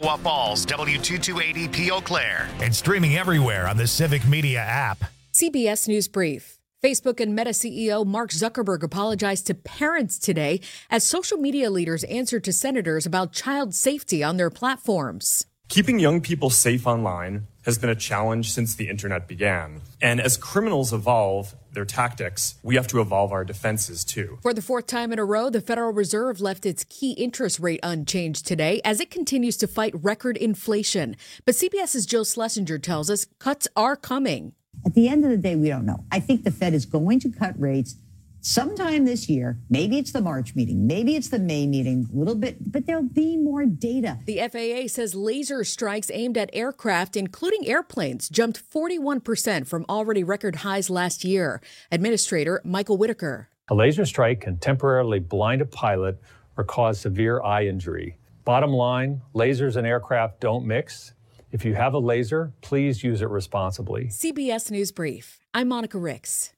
Chippewa Falls, W228EP Eau Claire, and streaming everywhere on the Civic Media app. CBS News Brief. Facebook and Meta CEO Mark Zuckerberg apologized to parents today as social media leaders answered to senators about child safety on their platforms. Keeping young people safe online has been a challenge since the internet began. And as criminals evolve their tactics, we have to evolve our defenses too. For the fourth time in a row, the Federal Reserve left its key interest rate unchanged today as it continues to fight record inflation. But CBS's Jill Schlesinger tells us cuts are coming. At the end of the day, we don't know. I think the Fed is going to cut rates sometime this year. Maybe it's the March meeting. Maybe it's the May meeting, a little bit, but there'll be more data. The FAA says laser strikes aimed at aircraft, including airplanes, jumped 41% from already record highs last year. Administrator Michael Whitaker. A laser strike can temporarily blind a pilot or cause severe eye injury. Bottom line, lasers and aircraft don't mix. If you have a laser, please use it responsibly. CBS News Brief. I'm Monica Ricks.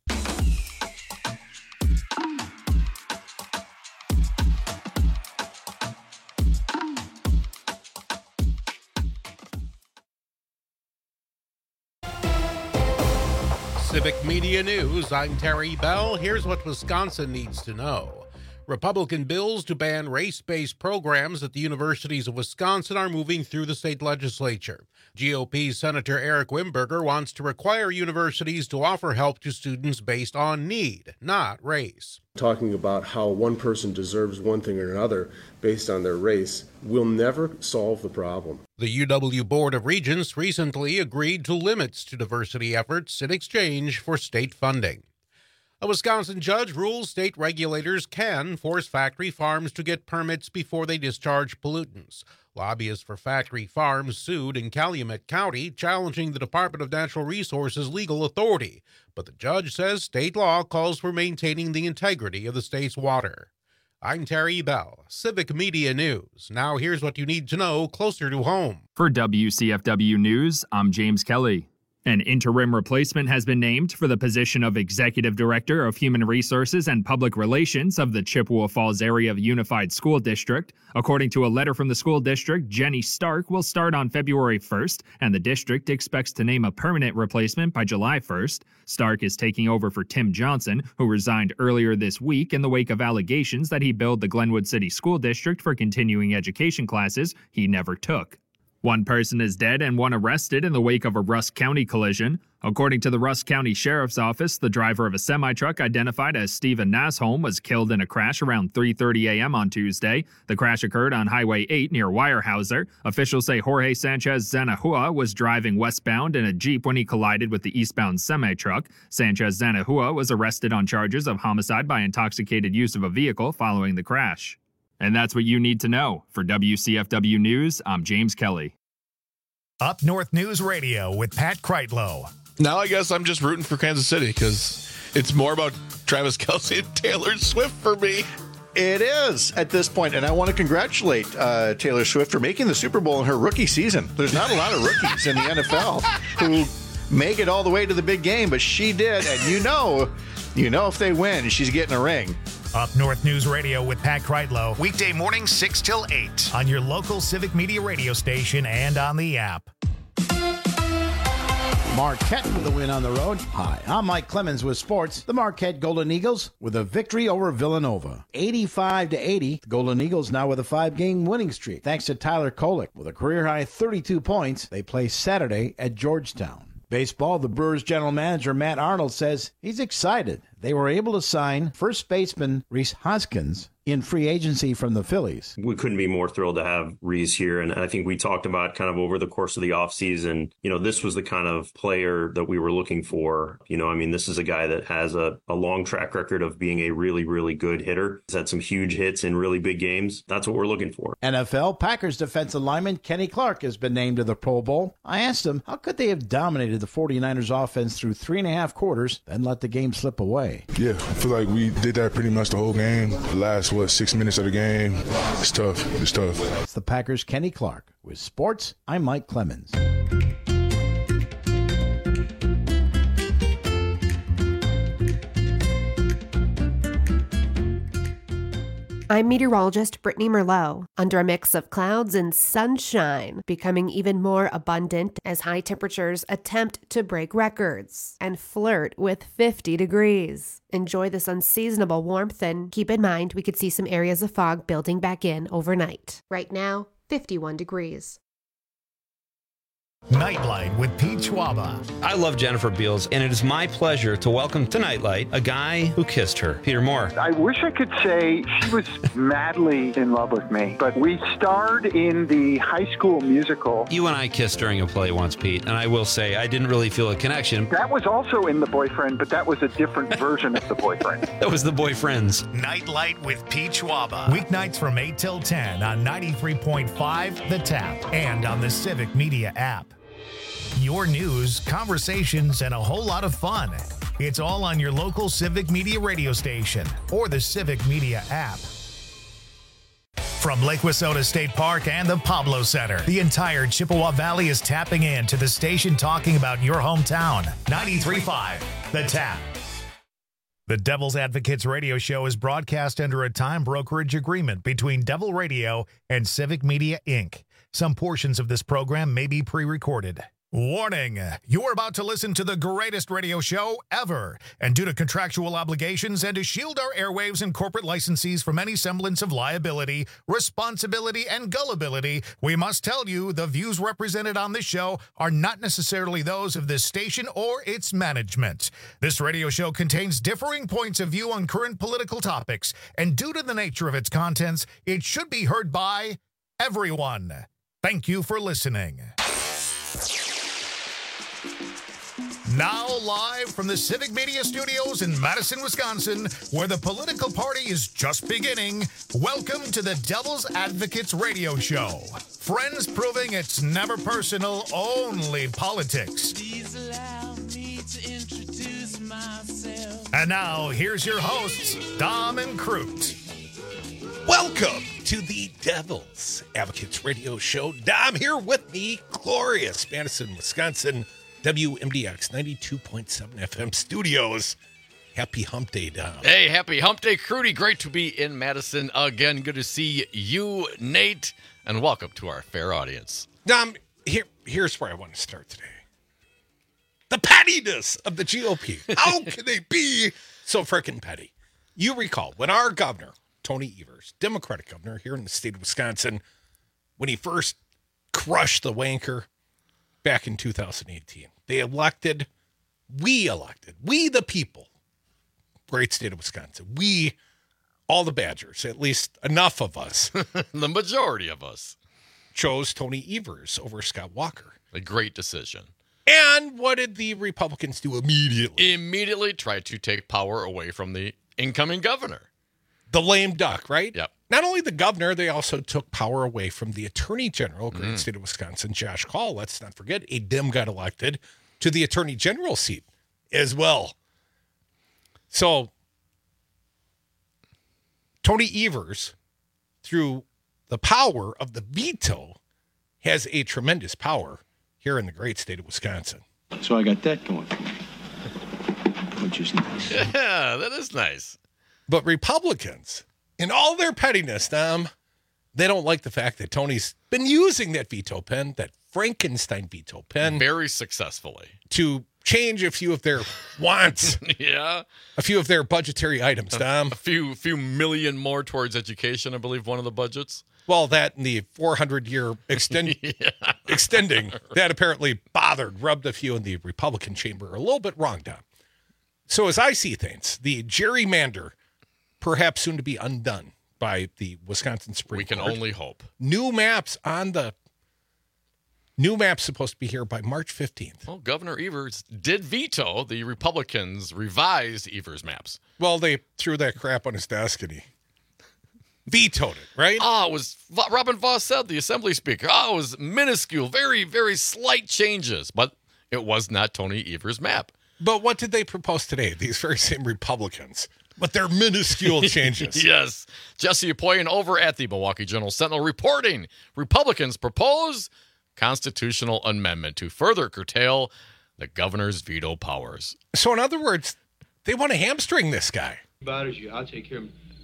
Civic Media News, I'm Terry Bell. Here's what Wisconsin needs to know. Republican bills to ban race-based programs at the universities of Wisconsin are moving through the state legislature. GOP Senator Eric Wimberger wants to require universities to offer help to students based on need, not race. Talking about how one person deserves one thing or another based on their race will never solve the problem. The UW Board of Regents recently agreed to limits to diversity efforts in exchange for state funding. A Wisconsin judge rules state regulators can force factory farms to get permits before they discharge pollutants. Lobbyists for factory farms sued in Calumet County, challenging the Department of Natural Resources' legal authority. But the judge says state law calls for maintaining the integrity of the state's water. I'm Terry Bell, Civic Media News. Now here's what you need to know closer to home. For WCFW News, I'm James Kelly. An interim replacement has been named for the position of Executive Director of Human Resources and Public Relations of the Chippewa Falls Area Unified School District. According to a letter from the school district, Jenny Stark will start on February 1st, and the district expects to name a permanent replacement by July 1st. Stark is taking over for Tim Johnson, who resigned earlier this week in the wake of allegations that he billed the Glenwood City School District for continuing education classes he never took. One person is dead and one arrested in the wake of a Rusk County collision. According to the Rusk County Sheriff's Office, the driver of a semi-truck identified as Stephen Nasholm was killed in a crash around 3:30 a.m. on Tuesday. The crash occurred on Highway 8 near Weyerhaeuser. Officials say Jorge Sanchez Zanahua was driving westbound in a Jeep when he collided with the eastbound semi-truck. Sanchez Zanahua was arrested on charges of homicide by intoxicated use of a vehicle following the crash. And that's what you need to know. For WCFW News, I'm James Kelly. Up North News Radio with Pat Kreitlow. Now I guess I'm just rooting for Kansas City because it's more about Travis Kelce and Taylor Swift for me. It is at this point, and I want to congratulate Taylor Swift for making the Super Bowl in her rookie season. There's not a lot of rookies in the NFL who make it all the way to the big game, but she did, and you know if they win, she's getting a ring. Up North News Radio with Pat Kreitlow. Weekday morning 6 till 8 on your local Civic Media radio station and on the app. Marquette with a win on the road. Hi, I'm Mike Clemens with sports. The Marquette Golden Eagles with a victory over Villanova. 85-80. The Golden Eagles now with a 5-game winning streak. Thanks to Tyler Kolek with a career-high 32 points. They play Saturday at Georgetown. Baseball, the Brewers general manager Matt Arnold says he's excited. They were able to sign first baseman Rhys Hoskins in free agency from the Phillies. We couldn't be more thrilled to have Rhys here. And I think we talked about kind of over the course of the offseason, this was the kind of player that we were looking for. This is a guy that has a long track record of being a really, really good hitter. He's had some huge hits in really big games. That's what we're looking for. NFL, Packers defensive lineman Kenny Clark has been named to the Pro Bowl. I asked him, how could they have dominated the 49ers offense through 3.5 quarters, then let the game slip away? Yeah, I feel like we did that pretty much the whole game. The last, 6 minutes of the game. It's tough. It's the Packers' Kenny Clark. With sports, I'm Mike Clemens. I'm meteorologist Brittany Merlot. Under a mix of clouds and sunshine, becoming even more abundant as high temperatures attempt to break records and flirt with 50 degrees. Enjoy this unseasonable warmth and keep in mind we could see some areas of fog building back in overnight. Right now, 51 degrees. Nightlight with Pete Schwaba. I love Jennifer Beals, and it is my pleasure to welcome to Nightlight a guy who kissed her, Peter Moore. I wish I could say she was madly in love with me, but we starred in the High School Musical. You and I kissed during a play once, Pete, and I will say I didn't really feel a connection. That was also in The Boyfriend, but that was a different version of The Boyfriend. That was The Boyfriends. Nightlight with Pete Schwaba. Weeknights from 8 till 10 on 93.5 The Tap and on the Civic Media app. Your news, conversations, and a whole lot of fun. It's all on your local Civic Media radio station or the Civic Media app. From Lake Wissota State Park and the Pablo Center, the entire Chippewa Valley is tapping in to the station talking about your hometown. 93.5 The Tap. The Devil's Advocates radio show is broadcast under a time brokerage agreement between Devil Radio and Civic Media, Inc. Some portions of this program may be pre-recorded. Warning, you are about to listen to the greatest radio show ever, and due to contractual obligations and to shield our airwaves and corporate licensees from any semblance of liability, responsibility, and gullibility, we must tell you the views represented on this show are not necessarily those of this station or its management. This radio show contains differing points of view on current political topics, and due to the nature of its contents, it should be heard by everyone. Thank you for listening. Now live from the Civic Media Studios in Madison, Wisconsin, where the political party is just beginning, welcome to the Devil's Advocates radio show. Friends proving it's never personal, only politics. Please allow me to introduce myself. And now, here's your hosts, Dom and Crute. Welcome to the Devil's Advocates radio show. Dom here with the glorious Madison, Wisconsin, WMDX 92.7 FM studios. Happy Hump Day, Dom. Hey, happy Hump Day, Crudy. Great to be in Madison again. Good to see you, Nate, and welcome to our fair audience. Dom, here's where I want to start today. The pettiness of the GOP. How can they be so freaking petty? You recall when our governor, Tony Evers, Democratic governor here in the state of Wisconsin, when he first crushed the wanker back in 2018. We the people, great state of Wisconsin, all the Badgers, at least enough of us. The majority of us. Chose Tony Evers over Scott Walker. A great decision. And what did the Republicans do immediately? Immediately tried to take power away from the incoming governor. The lame duck, right? Yep. Not only the governor, they also took power away from the Attorney General, great state of Wisconsin, Josh Kaul. Let's not forget, a Dem got elected to the Attorney General seat as well. So, Tony Evers, through the power of the veto, has a tremendous power here in the great state of Wisconsin. So I got that going for me, which is nice. Yeah, that is nice. But Republicans, in all their pettiness, Dom, they don't like the fact that Tony's been using that veto pen, that Frankenstein veto pen. Very successfully. To change a few of their wants. Yeah. A few of their budgetary items, Dom. A few million more towards education, I believe, one of the budgets. Well, that and the 400-year extending, that apparently rubbed a few in the Republican chamber a little bit wrong, Dom. So as I see things, the gerrymander, perhaps soon to be undone by the Wisconsin Supreme Court. We can only hope. New maps supposed to be here by March 15th. Well, Governor Evers did veto the Republicans' revised Evers maps. Well, they threw that crap on his desk and he vetoed it, right? Oh, it was Robin Vos said, the Assembly Speaker. Oh, it was minuscule, very, very slight changes, but it was not Tony Evers' map. But what did they propose today? These very same Republicans. But they're minuscule changes. Yes. Jesse Apoyan over at the Milwaukee Journal Sentinel reporting Republicans propose constitutional amendment to further curtail the governor's veto powers. So in other words, they want to hamstring this guy. Bothers you, I'll take care of him.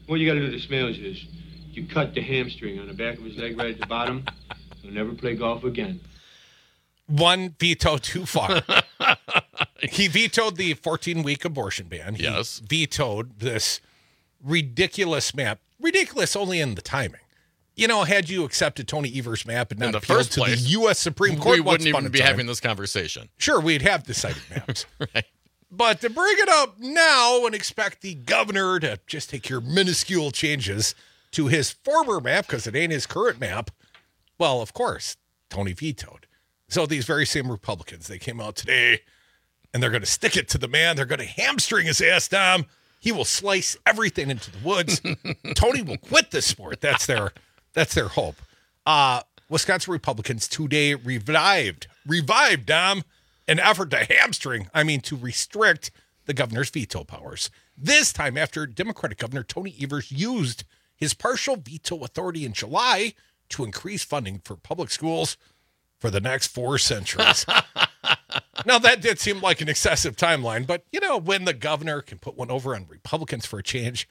What you got to do to Smales is you cut the hamstring on the back of his leg right at the bottom. He'll never play golf again. One veto too far. He vetoed the 14-week abortion ban. He vetoed this ridiculous map. Ridiculous only in the timing. You know, had you accepted Tony Evers' map and not appealed to the U.S. Supreme Court, we wouldn't even be having this conversation. Sure, we'd have decided maps. Right. But to bring it up now and expect the governor to just take your minuscule changes to his former map because it ain't his current map, well, of course, Tony vetoed. So these very same Republicans, they came out today and they're going to stick it to the man. They're going to hamstring his ass down. He will slice everything into the woods. Tony will quit this sport. That's their hope. Wisconsin Republicans today revived, Dom, an effort to restrict the governor's veto powers. This time after Democratic Governor Tony Evers used his partial veto authority in July to increase funding for public schools for the next 4 centuries. Now, that did seem like an excessive timeline, but, you know, when the governor can put one over on Republicans for a change,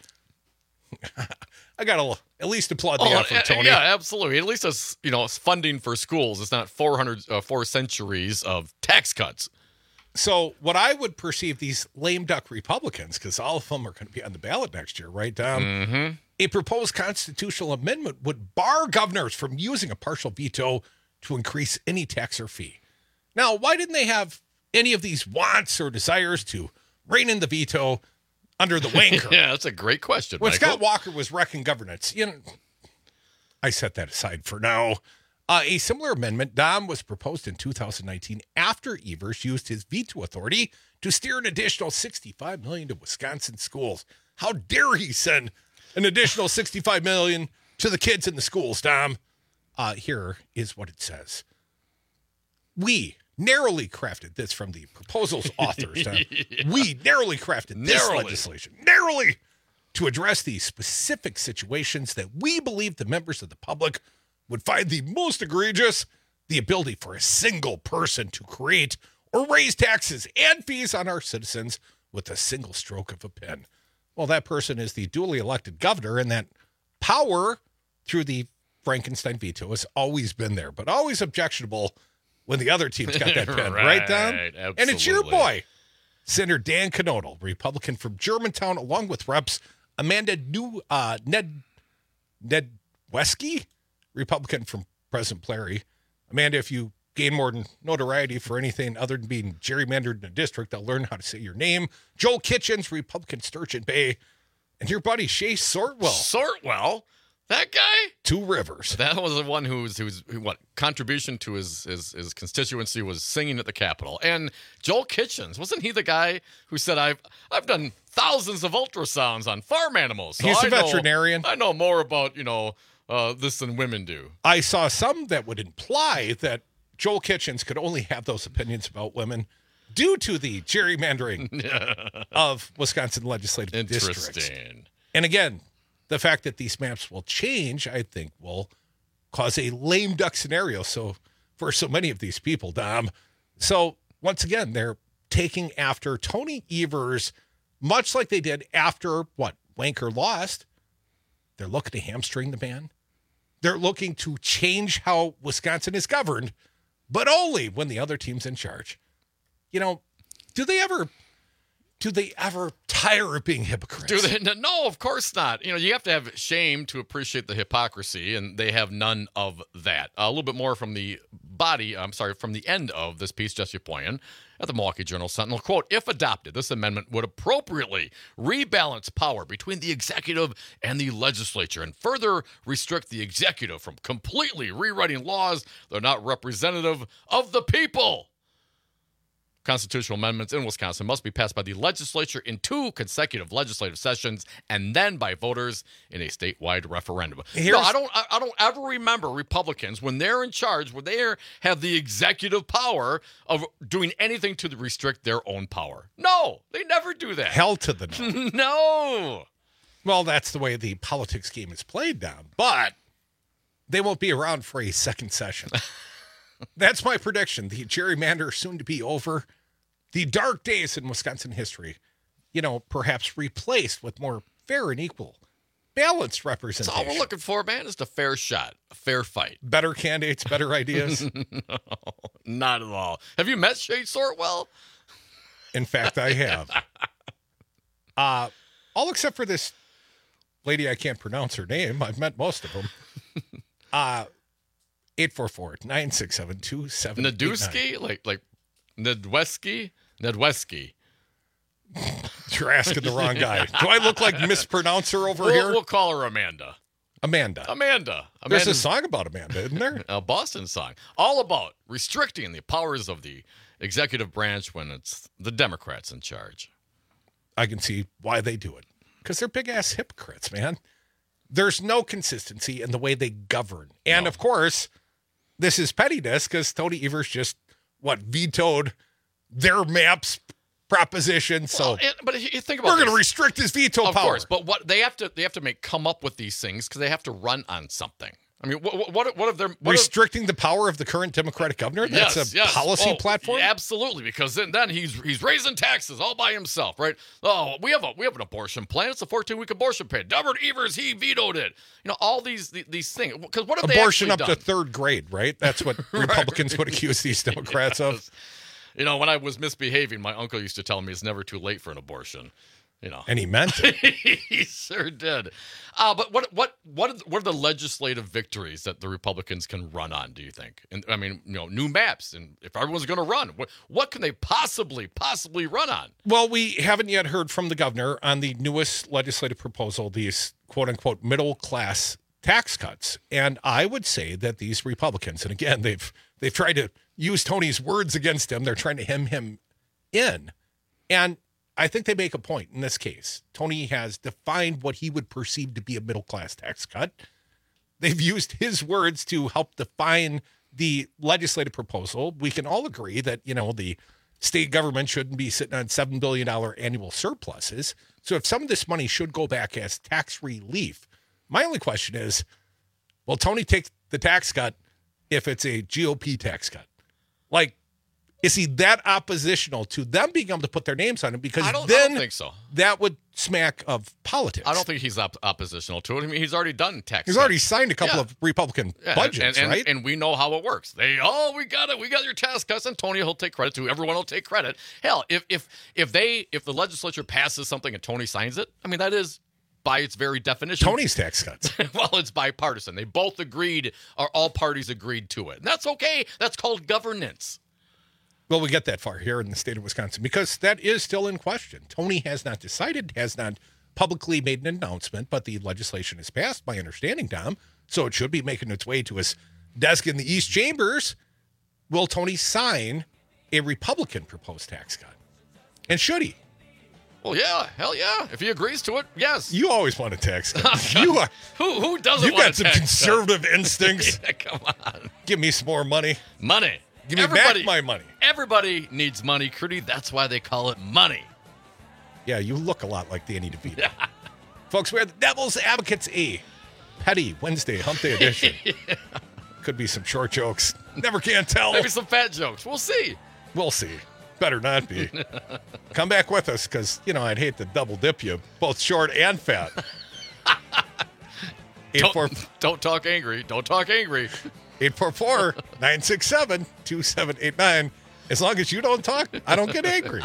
I got to at least applaud the effort, Tony. Yeah, absolutely. At least it's, you know, it's funding for schools. It's not 4 centuries of tax cuts. So what I would perceive these lame duck Republicans, because all of them are going to be on the ballot next year, right, Dom? Mm-hmm. A proposed constitutional amendment would bar governors from using a partial veto to increase any tax or fee. Now, why didn't they have any of these wants or desires to rein in the veto under the wanker? Yeah, that's a great question, When Michael. Scott Walker was wrecking governance, you know, I set that aside for now. A similar amendment, Dom, was proposed in 2019 after Evers used his veto authority to steer an additional $65 million to Wisconsin schools. How dare he send an additional $65 million to the kids in the schools, Dom? Here is what it says. We narrowly crafted this from the proposal's authors. Dom. We narrowly crafted this legislation. Narrowly! To address the specific situations that we believe the members of the public would find the most egregious, the ability for a single person to create or raise taxes and fees on our citizens with a single stroke of a pen. Well, that person is the duly elected governor, and that power through the Frankenstein veto has always been there, but always objectionable when the other team's got that pen, right, Don? Absolutely. And it's your boy, Senator Dan Knodel, Republican from Germantown, along with Reps Amanda Nedwesky, Republican from President Plary. Amanda, if you gain more notoriety for anything other than being gerrymandered in a district, I'll learn how to say your name. Joel Kitchens, Republican Sturgeon Bay. And your buddy Shay Sortwell. Sortwell? That guy? 2 Rivers. That was the one who contribution to his constituency was singing at the Capitol. And Joel Kitchens, wasn't he the guy who said, I've done thousands of ultrasounds on farm animals. So He's a veterinarian. I know more about, this than women do. I saw some that would imply that Joel Kitchens could only have those opinions about women due to the gerrymandering of Wisconsin legislative districts. And again, the fact that these maps will change, I think, will cause a lame duck scenario for so many of these people, Dom. So, once again, they're taking after Tony Evers, much like they did after, Wanker lost. They're looking to hamstring the man. They're looking to change how Wisconsin is governed, but only when the other team's in charge. You know, do they ever tire of being hypocrites? No, of course not. You have to have shame to appreciate the hypocrisy, and they have none of that. A little bit more from the from the end of this piece, Jesse Poyen at the Milwaukee Journal-Sentinel. Quote, if adopted, this amendment would appropriately rebalance power between the executive and the legislature and further restrict the executive from completely rewriting laws that are not representative of the people. Constitutional amendments in Wisconsin must be passed by the legislature in 2 consecutive legislative sessions and then by voters in a statewide referendum. I don't ever remember Republicans when they're in charge, when they have the executive power of doing anything to restrict their own power. No, they never do that. Hell to the no. No. Well, that's the way the politics game is played down, but they won't be around for a second session. That's my prediction. The gerrymander soon to be over. The dark days in Wisconsin history, perhaps replaced with more fair and equal balanced That's representation. all we're looking for, man, is a fair shot, a fair fight. Better candidates, better ideas. No, not at all. Have you met Shade Sortwell? In fact, I have. All except for this lady, I can't pronounce her name. I've met most of them. 844-967-2789. Nadewski? Like Nedweski? Nedweski. You're asking the wrong guy. Do I look like mispronouncer over here? We'll call her Amanda. Amanda. There's a song about Amanda, isn't there? A Boston song. All about restricting the powers of the executive branch when it's the Democrats in charge. I can see why they do it. Because they're big-ass hypocrites, man. There's no consistency in the way they govern. And, of course, this is pettiness because Tony Evers just, vetoed their maps proposition. So, but you think about we're going to restrict his veto power. Of course, but what they have to come up with these things because they have to run on something. I mean, what if they're restricting the power of the current Democratic governor? That's a policy platform. Absolutely, because then he's raising taxes all by himself, right? Oh, we have an abortion plan. It's a 14-week abortion plan. Delbert Evers, he vetoed it. You know, all these things. Because what have abortion they up done? to third grade, right? That's what Republicans would accuse these Democrats of. You know, when I was misbehaving, my uncle used to tell me it's never too late for an abortion. You know, and he meant it. He sure did. But what are the legislative victories that the Republicans can run on? Do you think? And I mean, new maps. And if everyone's going to run, what can they possibly run on? Well, we haven't yet heard from the governor on the newest legislative proposal, these quote unquote middle class tax cuts. And I would say that these Republicans, and again, they've tried to use Tony's words against him. They're trying to hem him in, and I think they make a point in this case. Tony has defined what he would perceive to be a middle-class tax cut. They've used his words to help define the legislative proposal. We can all agree that, the state government shouldn't be sitting on $7 billion annual surpluses. So if some of this money should go back as tax relief, my only question is, will Tony take the tax cut if it's a GOP tax cut? Is he that oppositional to them being able to put their names on it? Because I don't think so. That would smack of politics. I don't think he's oppositional to it. I mean, he's already done tax. He's already signed a couple of Republican budgets, right? And we know how it works. We got it. We got your tax cuts, and Tony will take credit to. Everyone will take credit. Hell, if the legislature passes something and Tony signs it, I mean that is, by its very definition, Tony's tax cuts. Well, it's bipartisan. They both agreed, or all parties agreed to it, and that's okay. That's called governance. Well, we get that far here in the state of Wisconsin because that is still in question. Tony has not decided, has not publicly made an announcement, but the legislation is passed, my understanding, Tom. So it should be making its way to his desk in the East Chambers. Will Tony sign a Republican proposed tax cut? And should he? Well, yeah, hell yeah. If he agrees to it, yes. You always want a tax cut. Who doesn't want a tax cut? You've got some conservative instincts. Yeah, come on. Give me some more money. Money. Give me back my money. Everybody needs money, Crudy. That's why they call it money. Yeah, you look a lot like Danny DeVito. Folks, we're the Devil's Advocates Petty Wednesday, Hump Day edition. Yeah. Could be some short jokes. Never can tell. Maybe some fat jokes. We'll see. We'll see. Better not be. Come back with us because, I'd hate to double dip you, both short and fat. Don't talk angry. Don't talk angry. 844-967-2789. As long as you don't talk, I don't get angry.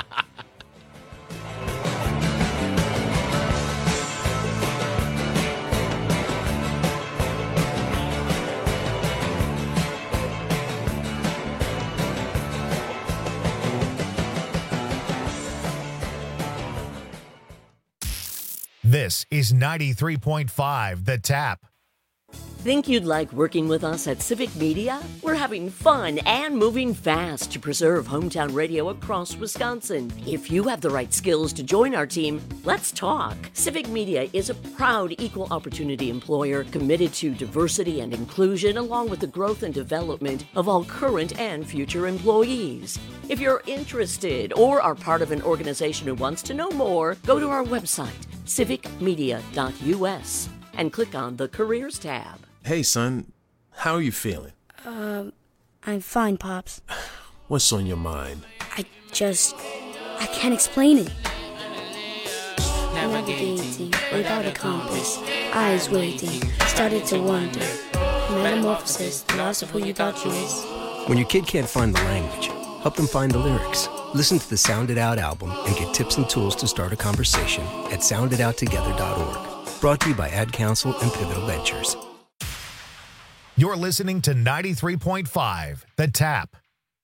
This is 93.5 The Tap. Think you'd like working with us at Civic Media? We're having fun and moving fast to preserve hometown radio across Wisconsin. If you have the right skills to join our team, let's talk. Civic Media is a proud equal opportunity employer committed to diversity and inclusion along with the growth and development of all current and future employees. If you're interested or are part of an organization who wants to know more, go to our website, civicmedia.us, and click on the Careers tab. Hey, son, how are you feeling? I'm fine, Pops. What's on your mind? I can't explain it. navigating without a compass, eyes waiting, started to wonder. Metamorphosis, the loss of who you thought you was. When your kid can't find the language, help them find the lyrics. Listen to the Sound It Out album and get tips and tools to start a conversation at sounditouttogether.org. Brought to you by Ad Council and Pivotal Ventures. You're listening to 93.5 The Tap.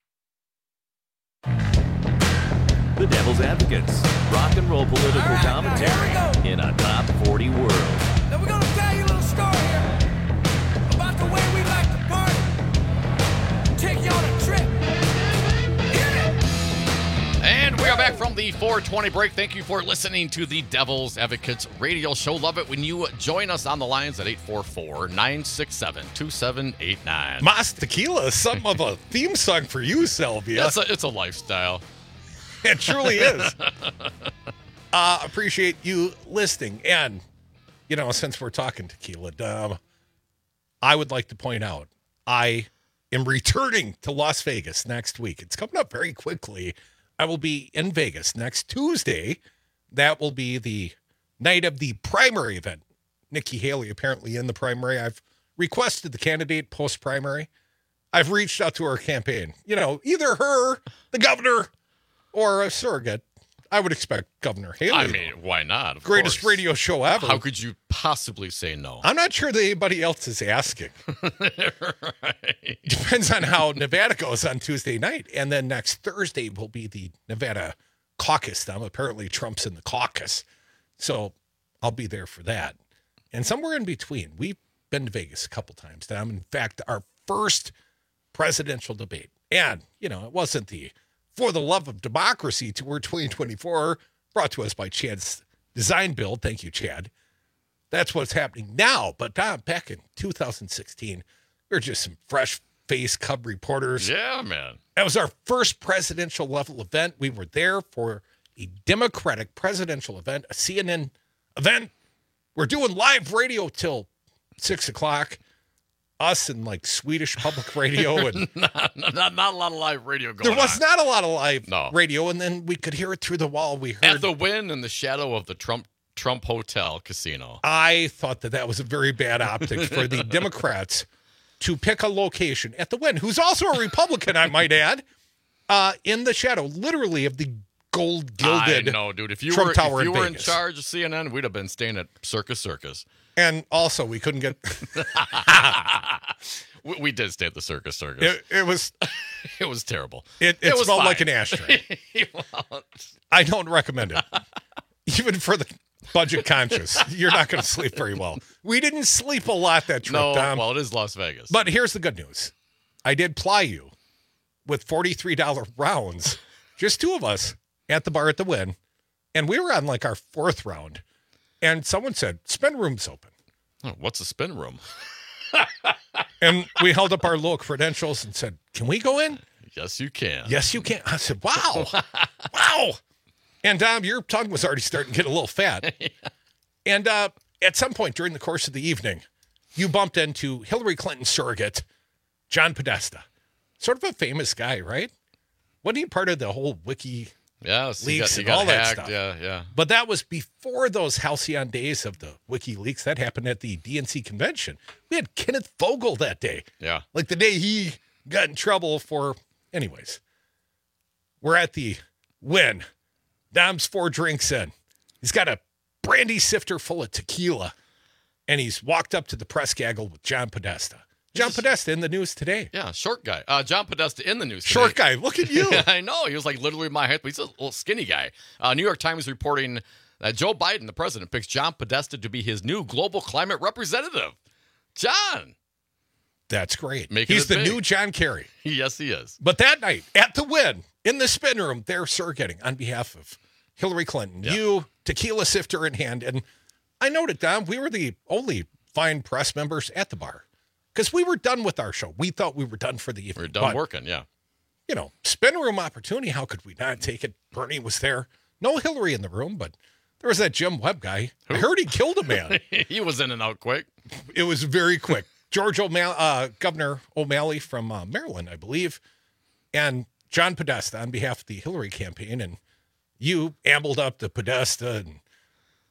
The Devil's Advocates, rock and roll political commentary in a top 40 world. Now we're going to tell you a little story here about the way we like to party. Take you on a trip. And we are back from the 420 break. Thank you for listening to the Devil's Advocates radio show. Love it when you join us on the lines at 844-967-2789. Mas Tequila is something of a theme song for you, Selvia. It's a lifestyle. It truly is. Appreciate you listening. And, since we're talking tequila, Dom, I would like to point out, I am returning to Las Vegas next week. It's coming up very quickly. I will be in Vegas next Tuesday. That will be the night of the primary event. Nikki Haley apparently in the primary. I've requested the candidate post-primary. I've reached out to her campaign. Either her, the governor, or a surrogate. I would expect Governor Haley. I mean, why not? Of Greatest course. radio show ever. How could you possibly say no? I'm not sure that anybody else is asking. Right. Depends on how Nevada goes on Tuesday night. And then next Thursday will be the Nevada caucus. Apparently Trump's in the caucus. So I'll be there for that. And somewhere in between, we've been to Vegas a couple times, Dom. In fact, our first presidential debate. And, it wasn't the For the Love of Democracy Tour 2024, brought to us by Chad's Design Build. Thank you, Chad. That's what's happening now. But Dom, back in 2016, we were just some fresh-faced Cub reporters. Yeah, man. That was our first presidential level event. We were there for a Democratic presidential event, a CNN event. We're doing live radio till 6 o'clock. Us and Swedish public radio. And not a lot of live radio going on. There was not a lot of live radio, and then we could hear it through the wall. We heard at the Wynn in the shadow of the Trump Hotel Casino. I thought that was a very bad optic for the Democrats to pick a location at the Wynn, who's also a Republican, I might add, in the shadow, literally, of the gold gilded I know, dude. If you Trump were, Tower if you in were Vegas. in charge of CNN, we'd have been staying at Circus. And also, we couldn't get. We did stay at the Circus. It was. It was terrible. It was smelled fine. like an ashtray. I don't recommend it, even for the budget conscious. You're not going to sleep very well. We didn't sleep a lot that trip. No, Tom. well, it is Las Vegas. But here's the good news: I did ply you with $43 rounds, just two of us at the bar at the Wynn, and we were on our fourth round. And someone said, spin room's open. Oh, what's a spin room? And we held up our little credentials and said, can we go in? Yes, you can. Yes, you can. I said, wow. Wow. And Dom, your tongue was already starting to get a little fat. Yeah. And at some point during the course of the evening, you bumped into Hillary Clinton's surrogate, John Podesta. Sort of a famous guy, right? Wasn't he part of the whole Wiki leaks he and got all that hacked. stuff? Yeah. But that was before those halcyon days of the WikiLeaks. That happened at the DNC convention. We had Kenneth Vogel that day. Yeah. The day he got in trouble for... Anyways, we're at the Wynn. Dom's 4 drinks in. He's got a brandy sifter full of tequila, and he's walked up to the press gaggle with John Podesta. John Podesta in the news today. Yeah, short guy. John Podesta in the news today. Short guy. Look at you. I know. He was literally my height, but he's a little skinny guy. New York Times reporting that Joe Biden, the president, picks John Podesta to be his new global climate representative. John. That's great. He's the new John Kerry. Yes, he is. But that night, at the Wynn, in the spin room, they're surrogating on behalf of Hillary Clinton. Yeah. You, tequila sifter in hand. And I noted, Dom, we were the only fine press members at the bar. Because we were done with our show. We thought we were done for the evening. We were done working, yeah. Spin room opportunity. How could we not take it? Bernie was there. No Hillary in the room, but there was that Jim Webb guy. Who? I heard he killed a man. He was in and out quick. It was very quick. Governor O'Malley from Maryland, I believe, and John Podesta on behalf of the Hillary campaign. And you ambled up to Podesta and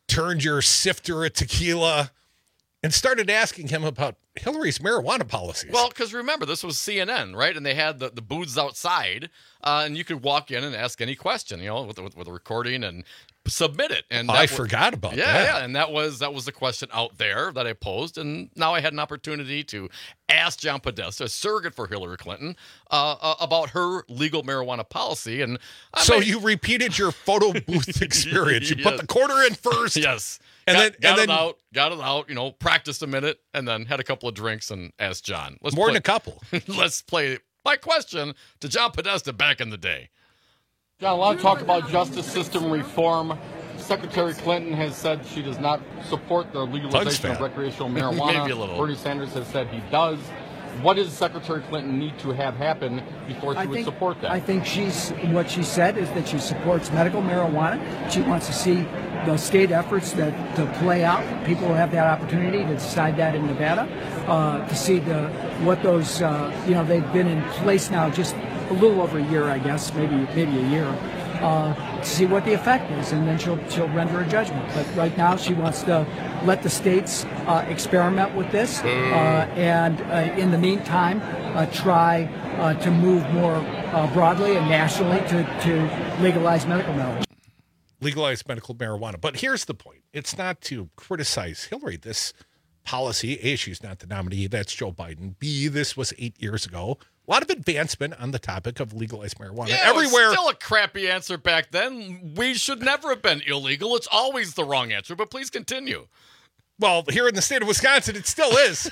turned your sifter of tequila and started asking him about Hillary's marijuana policies. Well, because remember, this was CNN, right? And they had the booths outside, and you could walk in and ask any question, with a recording and submit it. And I forgot about that. Yeah, and that was the question out there that I posed, and now I had an opportunity to ask John Podesta, a surrogate for Hillary Clinton, about her legal marijuana policy. And you repeated your photo booth experience. You put the quarter in first. Yes. And got then it out, practiced a minute, and then had a couple of drinks and asked John. Than a couple. Let's play my question to John Podesta back in the day. John, a lot of talk about justice system reform. Secretary Clinton has said she does not support the legalization of recreational marijuana. Maybe a little. Bernie Sanders has said he does. What does Secretary Clinton need to have happen before she would support that? I think what she said is that she supports medical marijuana. She wants to see the state efforts to play out. People will have that opportunity to decide that in Nevada, to see what those, they've been in place now just a little over a year, I guess, maybe a year, to see what the effect is, and then she'll render a judgment. But right now, she wants to let the states experiment with this, and in the meantime, try to move more broadly and nationally to legalize medical marijuana. Legalize medical marijuana. But here's the point. It's not to criticize Hillary. This policy, A, she's not the nominee. That's Joe Biden. B, this was 8 years ago. A lot of advancement on the topic of legalized marijuana. Yeah, everywhere. It was still a crappy answer back then. We should never have been illegal. It's always the wrong answer, but please continue. Well, here in the state of Wisconsin, it still is.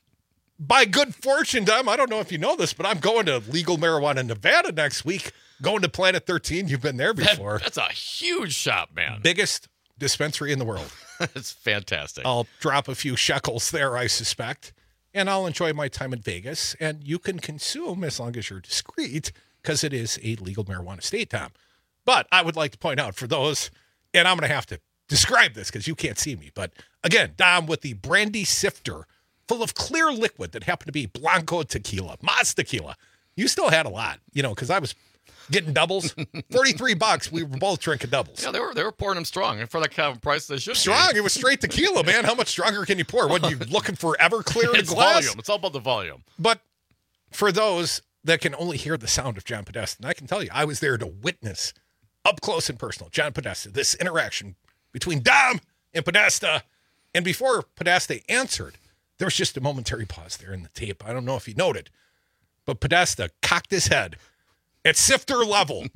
By good fortune, Dom, I don't know if you know this, but I'm going to legal marijuana in Nevada next week. Going to Planet 13. You've been there before. That's a huge shop, man. Biggest dispensary in the world. It's fantastic. I'll drop a few shekels there, I suspect, and I'll enjoy my time in Vegas. And you can consume as long as you're discreet, because it is a legal marijuana state, Tom. But I would like to point out for those, and I'm going to have to describe this because you can't see me. But again, Dom with the brandy sifter full of clear liquid that happened to be Blanco tequila, Mas tequila. You still had a lot, because I was getting doubles. $43. We were both drinking doubles. Yeah, they were pouring them strong. And for that kind of price, they should strong. be. It was straight tequila, man. How much stronger can you pour? What, you looking for Everclear in a glass? Volume. It's all about the volume. But for those that can only hear the sound of John Podesta, and I can tell you, I was there to witness up close and personal, John Podesta, this interaction between Dom and Podesta. And before Podesta answered, there was just a momentary pause there in the tape. I don't know if you noted, but Podesta cocked his head at sifter level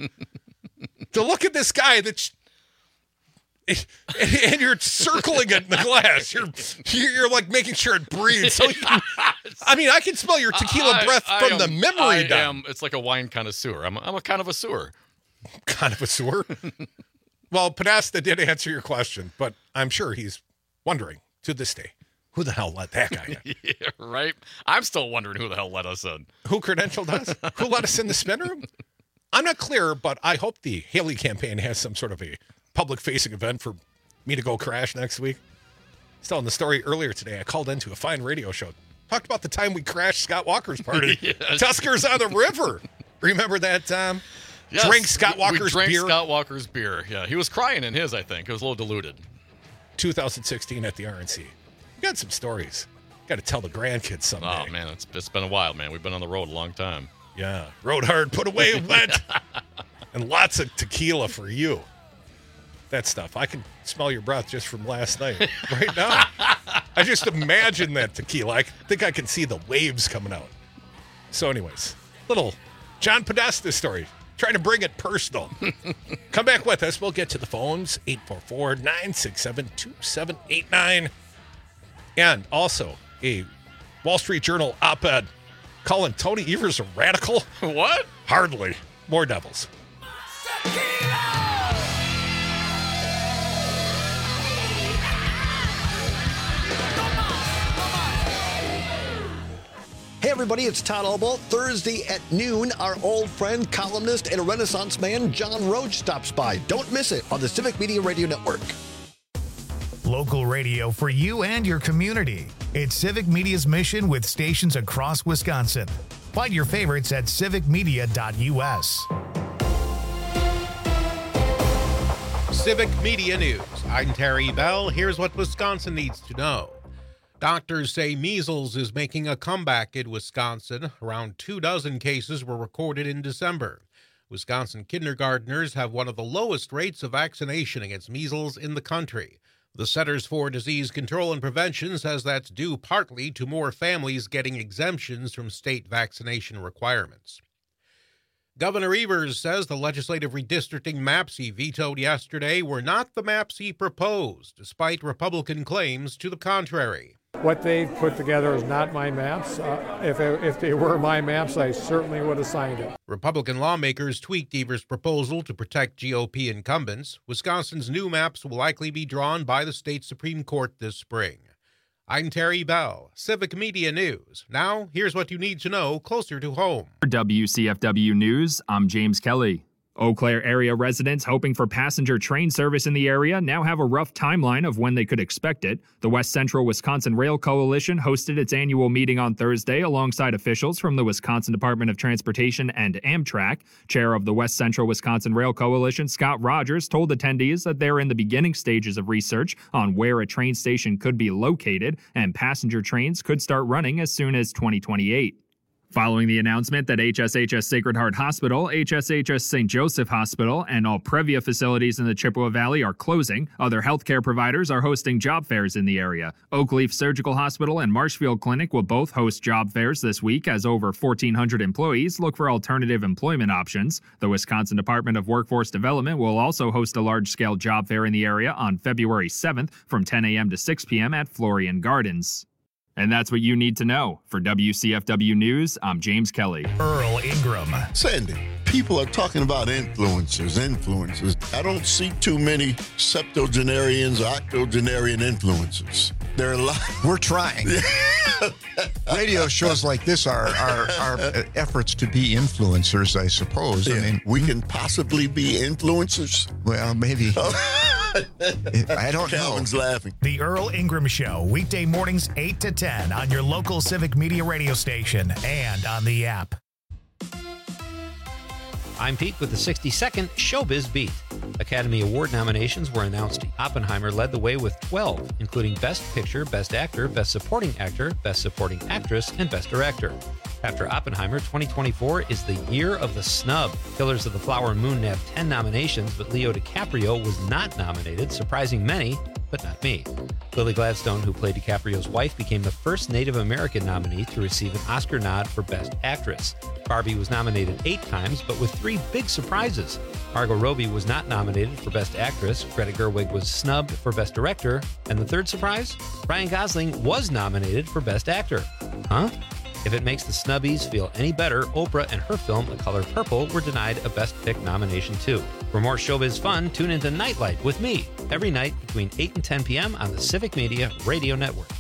to look at this guy and you're circling it in the glass. You're like making sure it breathes. So I can smell your tequila breath from the memory down. It's like a wine connoisseur. I'm a kind of a sewer. Kind of a sewer? Well, Podesta did answer your question, but I'm sure he's wondering to this day, who the hell let that guy in? Yeah, right? I'm still wondering who the hell let us in. Who credentialed us? Who let us in the spin room? I'm not clear, but I hope the Haley campaign has some sort of a public-facing event for me to go crash next week. I was telling the story earlier today. I called into a fine radio show. Talked about the time we crashed Scott Walker's party. Yes. Tuskers on the River. Remember that? Yes. Drink Scott Walker's beer. We drank Scott Walker's beer. Yeah, he was crying in his, I think. It was a little diluted. 2016 at the RNC. We got some stories. Got to tell the grandkids someday. Oh, man, it's been a while, man. We've been on the road a long time. Yeah, rode hard, put away wet, and lots of tequila for you. That stuff. I can smell your breath just from last night right now. I just imagine that tequila. I think I can see the waves coming out. So anyways, little John Podesta story. Trying to bring it personal. Come back with us. We'll get to the phones. 844-967-2789. And also a Wall Street Journal op-ed calling Tony Evers a radical. What? Hardly. More Devils. Hey everybody, it's Todd Albaugh. Thursday at noon, our old friend, columnist, and Renaissance man John Roach stops by. Don't miss it on the Civic Media Radio Network. Local radio for you and your community. It's Civic Media's mission with stations across Wisconsin. Find your favorites at civicmedia.us. Civic Media News. I'm Terry Bell. Here's what Wisconsin needs to know. Doctors say measles is making a comeback in Wisconsin. Around 24 cases were recorded in December. Wisconsin kindergartners have one of the lowest rates of vaccination against measles in the country. The Centers for Disease Control and Prevention says that's due partly to more families getting exemptions from state vaccination requirements. Governor Evers says the legislative redistricting maps he vetoed yesterday were not the maps he proposed, despite Republican claims to the contrary. What they've put together is not my maps. If they were my maps, I certainly would have signed it. Republican lawmakers tweaked Evers' proposal to protect GOP incumbents. Wisconsin's new maps will likely be drawn by the state Supreme Court this spring. I'm Terry Bell, Civic Media News. Now, here's what you need to know closer to home. For WCFW News, I'm James Kelly. Eau Claire area residents hoping for passenger train service in the area now have a rough timeline of when they could expect it. The West Central Wisconsin Rail Coalition hosted its annual meeting on Thursday alongside officials from the Wisconsin Department of Transportation and Amtrak. Chair of the West Central Wisconsin Rail Coalition, Scott Rogers, told attendees that they're in the beginning stages of research on where a train station could be located, and passenger trains could start running as soon as 2028. Following the announcement that HSHS Sacred Heart Hospital, HSHS St. Joseph Hospital, and all Previa facilities in the Chippewa Valley are closing, other healthcare providers are hosting job fairs in the area. Oakleaf Surgical Hospital and Marshfield Clinic will both host job fairs this week as over 1,400 employees look for alternative employment options. The Wisconsin Department of Workforce Development will also host a large-scale job fair in the area on February 7th from 10 a.m. to 6 p.m. at Florian Gardens. And that's what you need to know. For WCFW News, I'm James Kelly. Earl Ingram. Sandy, people are talking about influencers. I don't see too many septuagenarians or octogenarian influencers. There are a lot. We're trying. Radio shows like this are efforts to be influencers, I suppose. Yeah. I mean, we can possibly be influencers. Well, maybe. I don't know. Calvin's laughing. The Earl Ingram Show, weekday mornings 8 to 10 on your local Civic Media radio station and on the app. I'm Pete with the 60-second Showbiz Beat. Academy Award nominations were announced. Oppenheimer led the way with 12, including Best Picture, Best Actor, Best Supporting Actor, Best Supporting Actress, and Best Director. After Oppenheimer, 2024 is the year of the snub. Killers of the Flower Moon nabbed 10 nominations, but Leo DiCaprio was not nominated, surprising many, but not me. Lily Gladstone, who played DiCaprio's wife, became the first Native American nominee to receive an Oscar nod for Best Actress. Barbie was nominated 8 times, but with 3 big surprises. Margot Robbie was not nominated for Best Actress, Greta Gerwig was snubbed for Best Director, and the third surprise? Ryan Gosling was nominated for Best Actor. Huh? If it makes the snubbies feel any better, Oprah and her film The Color Purple were denied a Best Pick nomination too. For more showbiz fun, tune into Nightlight with me every night between 8 and 10 p.m. on the Civic Media Radio Network.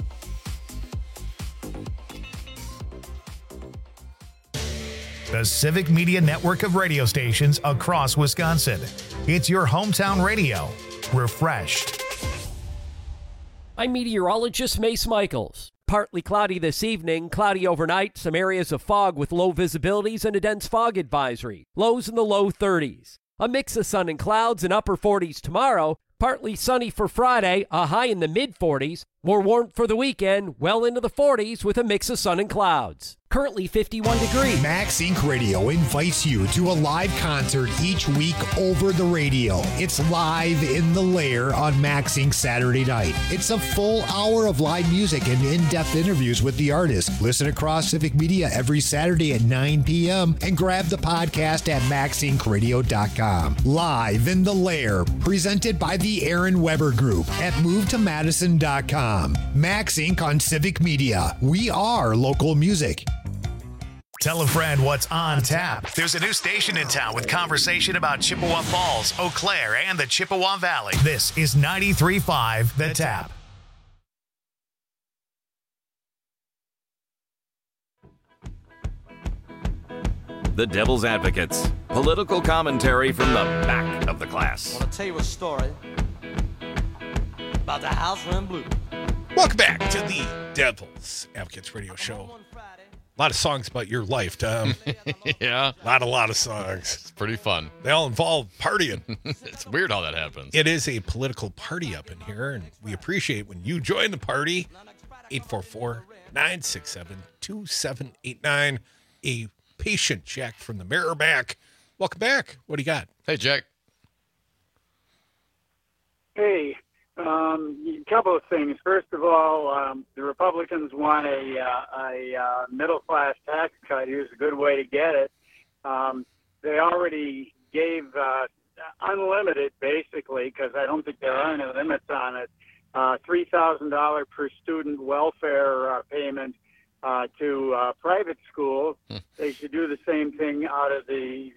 The Civic Media network of radio stations across Wisconsin. It's your hometown radio. Refreshed. I'm meteorologist Mace Michaels. Partly cloudy this evening, cloudy overnight, some areas of fog with low visibilities and a dense fog advisory. Lows in the low 30s. A mix of sun and clouds in upper 40s tomorrow. Partly sunny for Friday, a high in the mid-40s. More warmth for the weekend, well into the 40s with a mix of sun and clouds. Currently 51 degrees. Max Inc. Radio invites you to a live concert each week over the radio. It's Live in the Lair on Max Inc. Saturday night. It's a full hour of live music and in-depth interviews with the artist. Listen across Civic Media every Saturday at 9 p.m. and grab the podcast at maxincradio.com. Live in the Lair, presented by the Aaron Weber Group at movetomadison.com. Max Inc. on Civic Media. We are local music. Tell a friend what's on tap. There's a new station in town with conversation about Chippewa Falls, Eau Claire, and the Chippewa Valley. This is 93.5 The Tap. The Devil's Advocates. Political commentary from the back of the class. I want to tell you a story about the house run blue. Welcome back to the Devil's Advocates Radio Show. A lot of songs about your life, Tom. Yeah. A lot of songs. It's pretty fun. They all involve partying. It's weird how that happens. It is a political party up in here, and we appreciate when you join the party. 844-967-2789. A patient Jack from the Merrimack. Welcome back. What do you got? Hey, Jack. Hey, a couple of things. First of all, the Republicans want a middle-class tax cut. Here's a good way to get it. They already gave unlimited, basically, because I don't think there are any limits on it, $3,000 per student welfare payment to private schools. They should do the same thing out of the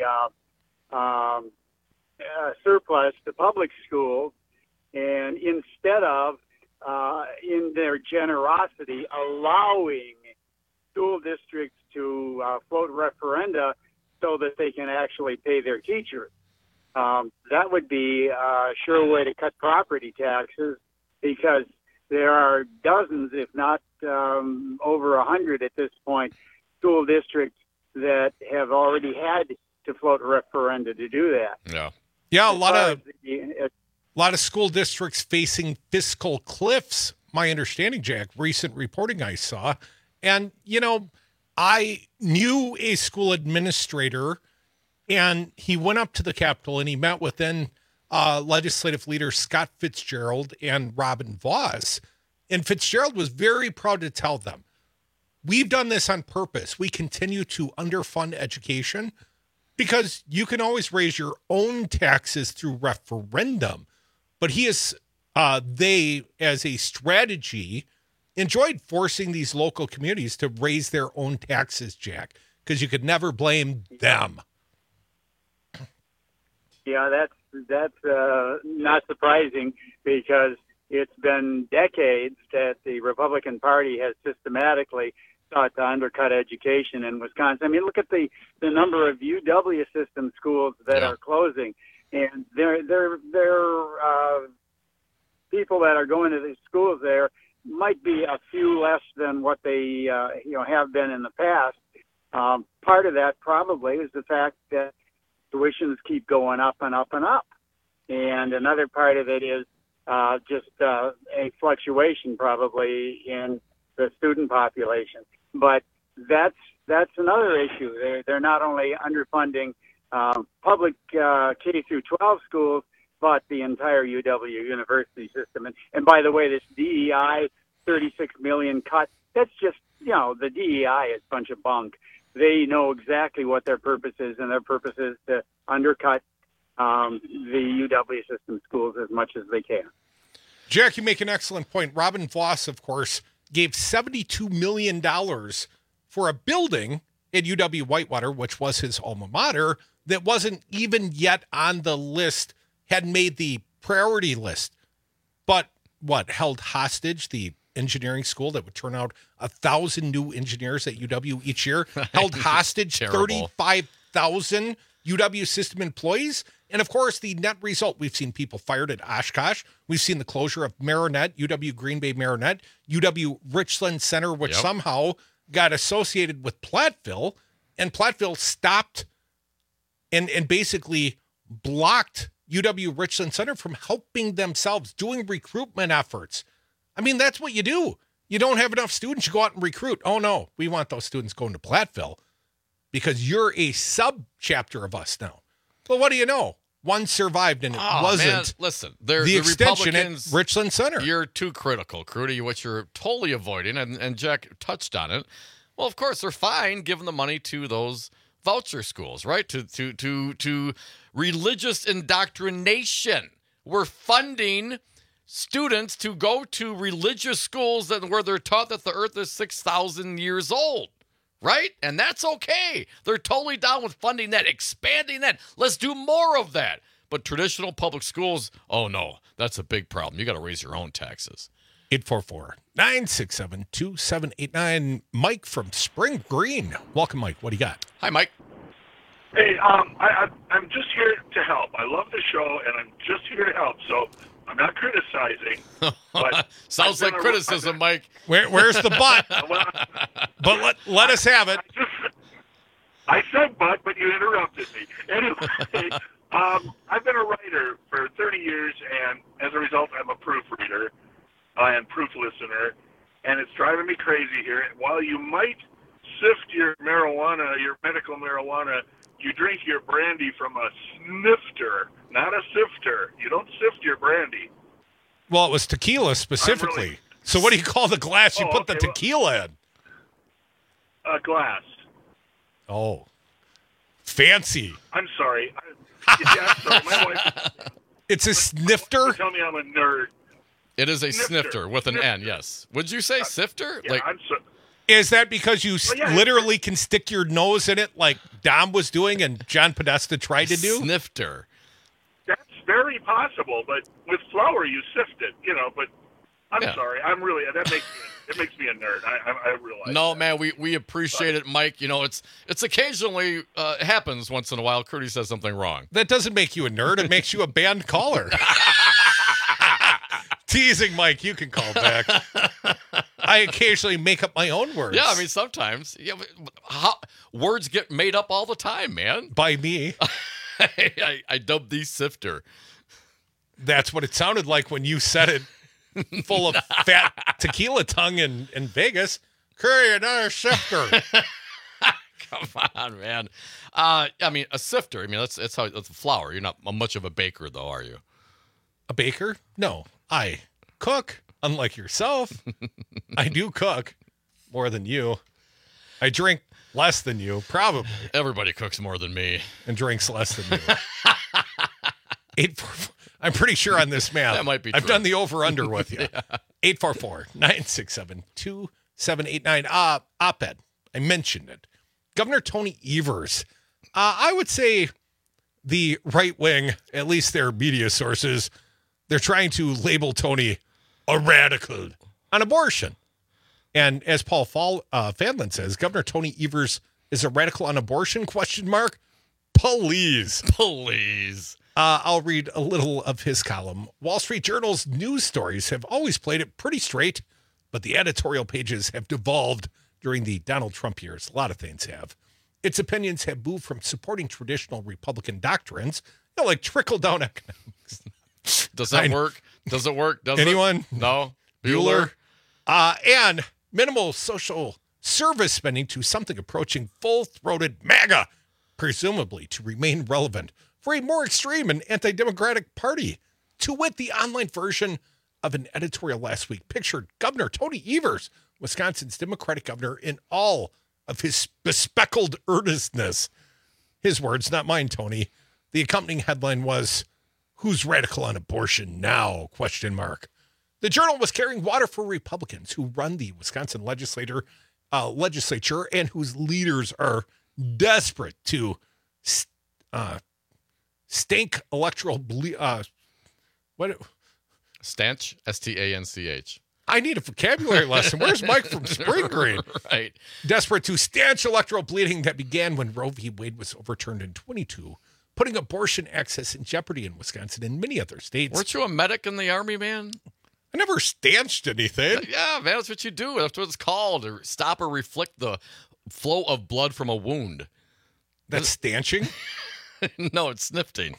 surplus to public schools. And instead of, in their generosity, allowing school districts to float referenda so that they can actually pay their teachers. That would be a sure way to cut property taxes, because there are dozens, if not over 100 at this point, school districts that have already had to float referenda to do that. Yeah, a lot of school districts facing fiscal cliffs, my understanding, Jack, recent reporting I saw. And, I knew a school administrator, and he went up to the Capitol and he met with then legislative leader Scott Fitzgerald and Robin Vos. And Fitzgerald was very proud to tell them, we've done this on purpose. We continue to underfund education because you can always raise your own taxes through referendum. But they, as a strategy, enjoyed forcing these local communities to raise their own taxes, Jack, because you could never blame them. Yeah, that's not surprising, because it's been decades that the Republican Party has systematically sought to undercut education in Wisconsin. I mean, look at the number of UW system schools that are closing, and they're people that are going to these schools there might be a few less than what they have been in the past. Part of that probably is the fact that tuitions keep going up and up and up, and another part of it is just a fluctuation probably in the student population. But that's another issue. They're not only underfunding public K through 12 schools, but the entire UW university system. And by the way, this DEI $36 million cut, that's just, the DEI is a bunch of bunk. They know exactly what their purpose is, and their purpose is to undercut the UW system schools as much as they can. Jack, you make an excellent point. Robin Vos, of course, gave $72 million for a building at UW Whitewater, which was his alma mater, that wasn't even yet on the list, had made the priority list, but held hostage the engineering school that would turn out 1,000 new engineers at UW each year, held hostage 35,000 UW system employees. And of course, the net result, we've seen people fired at Oshkosh. We've seen the closure of Marinette, UW Green Bay Marinette, UW Richland Center, which somehow got associated with Platteville, and Platteville stopped and basically blocked UW Richland Center from helping themselves, doing recruitment efforts. I mean, that's what you do. You don't have enough students, you go out and recruit. Oh, no, we want those students going to Platteville because you're a sub-chapter of us now. Well, what do you know? One survived, and it wasn't. Man, listen, the extension at Richland Center. You're too critical, Crudy, what you're totally avoiding, and Jack touched on it. Well, of course, they're fine giving the money to those voucher schools, right? To religious indoctrination. We're funding students to go to religious schools where they're taught that the earth is 6,000 years old, right? And that's okay. They're totally down with funding that, expanding that. Let's do more of that. But traditional public schools, oh no, that's a big problem. You got to raise your own taxes. 844-967-2789. Mike from Spring Green. Welcome, Mike. What do you got? Hi, Mike. Hey, I'm just here to help. I love the show, and I'm just here to help. So I'm not criticizing. But sounds like criticism, Mike. Where's the but? But let us have it. I said but you interrupted me. Anyway, I've been a writer for 30 years, and as a result, I'm a proofreader and proof listener, and it's driving me crazy here. While you might sift your marijuana, your medical marijuana, you drink your brandy from a snifter, not a sifter. You don't sift your brandy. Well, it was tequila specifically. So what do you call the glass you put the tequila in? A glass. Oh, fancy. I'm sorry. I'm sorry. My wife. It's a snifter? Tell me I'm a nerd. It is a snifter with an N, yes. Would you say sifter? Yeah, I'm sorry. Is that because you literally can stick your nose in it like Dom was doing and John Podesta tried to do? Snifter. That's very possible, but with flour you sift it, but I'm sorry. It makes me a nerd. I realize. No, man, we appreciate it, Mike. It's occasionally happens once in a while. Curdy says something wrong. That doesn't make you a nerd. It makes you a band caller. Teasing, Mike. You can call back. I occasionally make up my own words. Yeah, I mean, sometimes. Yeah, words get made up all the time, man. By me. I dubbed thee sifter. That's what it sounded like when you said it. Full of fat tequila tongue in Vegas. Curry, another sifter. Come on, man. I mean, a sifter. I mean, that's a flour. You're not much of a baker, though, are you? A baker? No. I cook, unlike yourself. I do cook more than you. I drink less than you, probably. Everybody cooks more than me. And drinks less than you. I'm pretty sure on this math. That might be true. I've done the over-under with you. 844-967-2789. Op-ed. I mentioned it. Governor Tony Evers. I would say the right wing, at least their media sources, they're trying to label Tony a radical on abortion. And as Paul Fadlin says, Governor Tony Evers is a radical on abortion, ? Please. I'll read a little of his column. Wall Street Journal's news stories have always played it pretty straight, but the editorial pages have devolved during the Donald Trump years. A lot of things have. Its opinions have moved from supporting traditional Republican doctrines, like trickle-down economics. Does that work? Does it work? Anyone? No? Bueller? And minimal social service spending to something approaching full-throated MAGA, presumably to remain relevant for a more extreme and anti-democratic party. To wit, the online version of an editorial last week pictured Governor Tony Evers, Wisconsin's Democratic governor, in all of his bespectacled earnestness. His words, not mine, Tony. The accompanying headline was, "Who's radical on abortion now?" ? The Journal was carrying water for Republicans who run the Wisconsin legislature and whose leaders are desperate to stanch electoral stanch, S-T-A-N-C-H. I need a vocabulary lesson. Where's Mike from Spring Green? Right. Desperate to stanch electoral bleeding that began when Roe v. Wade was overturned in 22, putting abortion access in jeopardy in Wisconsin and many other states. Weren't you a medic in the Army, man? I never stanched anything. Yeah, man, that's what you do. That's what it's called, to stop or reflect the flow of blood from a wound. That's stanching? No, it's snifting.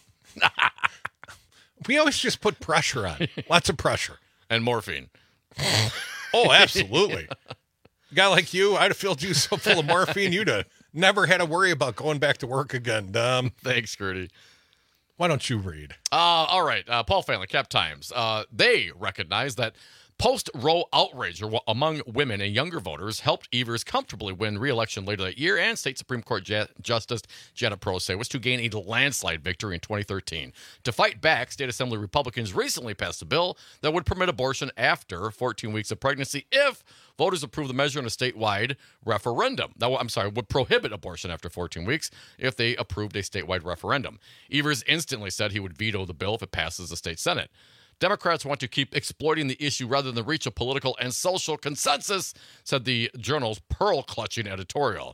We always just put pressure on. Lots of pressure. And morphine. Oh, absolutely. A guy like you, I'd have filled you so full of morphine, you'd have never had to worry about going back to work again, Dom. Thanks, Gertie. Why don't you read? All right. Paul Fadlin, Cap Times. They recognize that post-Roe outrage among women and younger voters helped Evers comfortably win re-election later that year, and State Supreme Court Justice Janet Proce was to gain a landslide victory in 2013. To fight back, State Assembly Republicans recently passed a bill that would permit abortion after 14 weeks of pregnancy if voters approve the measure in a statewide referendum. Would prohibit abortion after 14 weeks if they approved a statewide referendum. Evers instantly said he would veto the bill if it passes the state Senate. Democrats want to keep exploiting the issue rather than reach a political and social consensus, said the Journal's pearl-clutching editorial.